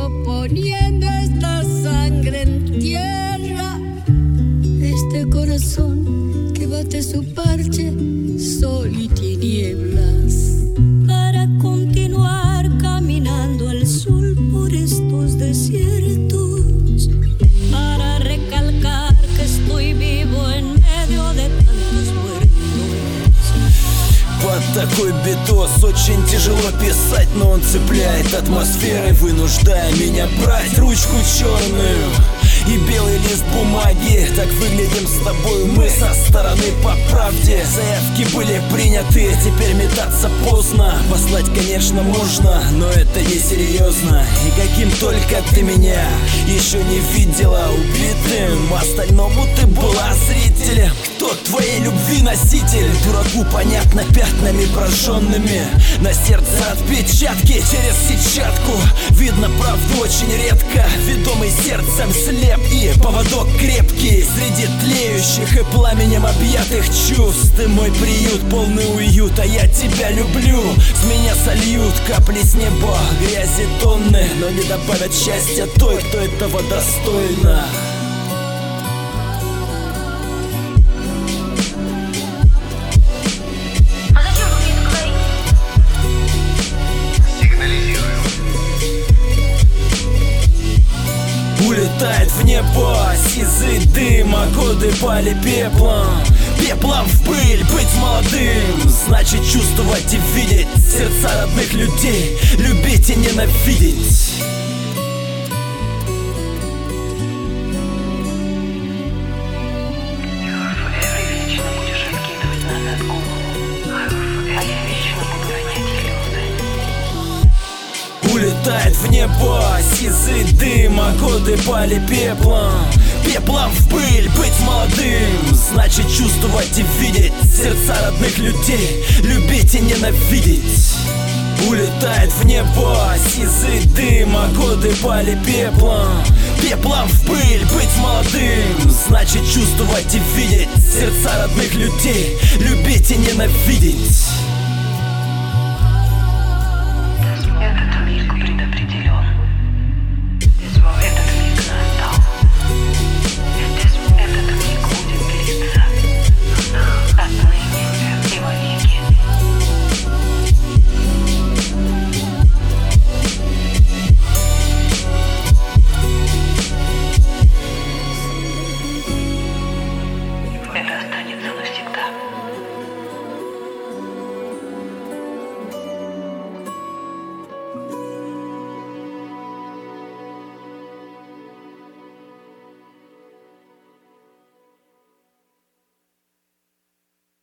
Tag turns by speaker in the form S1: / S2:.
S1: sigo poniendo esta sangre en tierra. Este corazón que bate su parche, sol y tinieblas. Para continuar caminando al sol por estos desiertos. Para recalcar que estoy vivo en medio de tantos muertos.
S2: Под такой битос очень тяжело писать, но он цепляет атмосферой, вынуждая меня брать ручку черную и белый лист бумаги. Так выглядим с тобой мы со стороны по правде. Заявки были приняты, теперь метаться поздно. Послать, конечно, можно, но это несерьезно. И каким только ты меня еще не видела убитым, остальному ты была зрителем. Кто твоей любви носитель? Дураку понятно пятнами прожженными. На сердце отпечатки через сетчатку. Видно правду очень редко, ведомый сердцем слеп. И поводок крепкий среди тлеющих и пламенем объятых чувств. Ты мой приют, полный уют, а я тебя люблю. С меня сольют капли с неба, грязи тонны, но не добавят счастья той, кто этого достойна. Улетает в небо сизый дым, а годы пали пеплом. Пеплом в пыль быть молодым значит чувствовать и видеть сердца родных людей, любить и ненавидеть. Улетает в небо сизый дым, а годы пали пеплом. Пеплом в пыль быть молодым значит чувствовать и видеть сердца родных людей, любить и ненавидеть. Улетает в небо сизый дым, а годы пали пеплом. Пеплом в пыль быть молодым значит чувствовать и видеть сердца родных людей, любить и ненавидеть.